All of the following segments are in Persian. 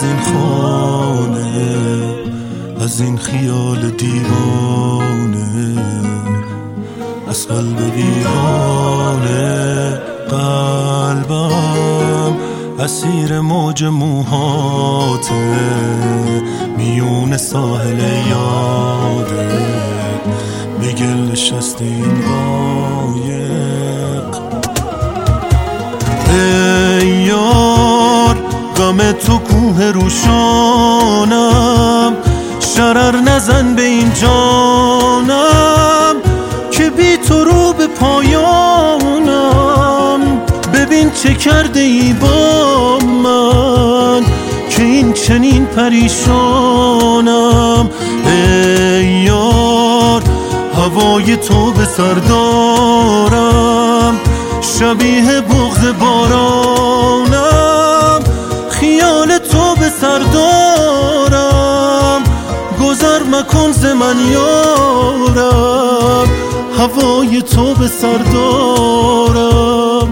از این خانه، از این خیال دیوانه، از قلب ویرانه. قلبم اسیر موج موهاته، میون ساحل یاده، به گل نشسته این قایق. ای یار غم تو کوه روشانم، شرر نزن به این جانم که بی تو رو به پایانم. ببین چه کرده ای با من که این چنین پریشانم. ای یار هوای تو به سر دارم، شبیه بغض بارانم. خیال تو به سر دارم، گذر مکن ز من یارم. هوای تو به سر دارم.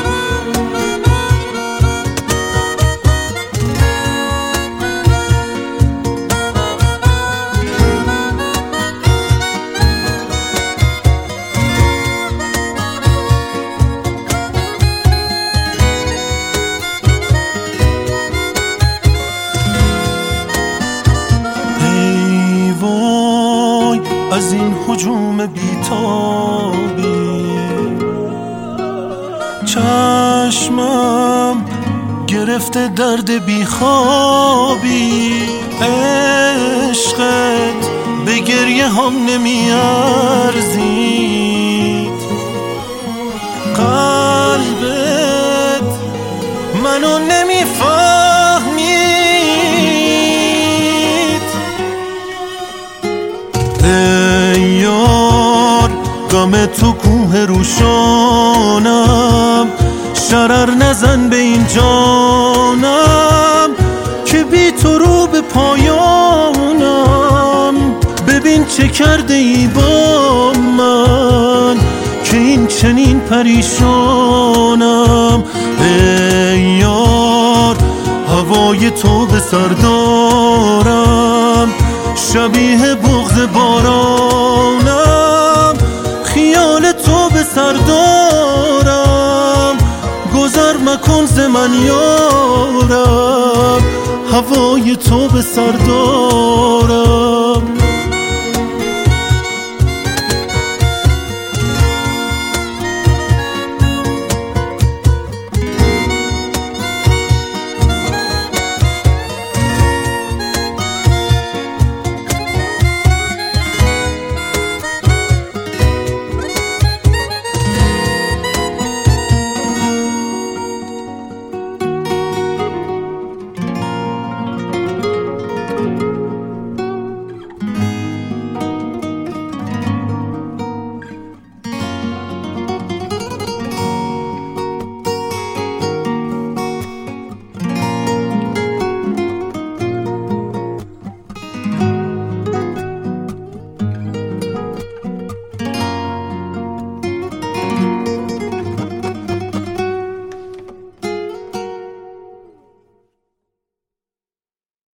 از این هجوم بیتابی چشمم گرفته درد بیخوابی. عشقت به گریه هم نمی ارزید، قلبت منو نمی فهمید. ای یار غم تو کوه روشانم، شرر نزن به این جانم که بی تو رو به پایانم. ببین چه کرده ای با من که این چنین پریشانم. ای یار هوای تو به سر دارم، شبیه بغض بارانم. خیال تو به سر دارم، گذر مکن ز من یارم. هوای تو به سر دارم.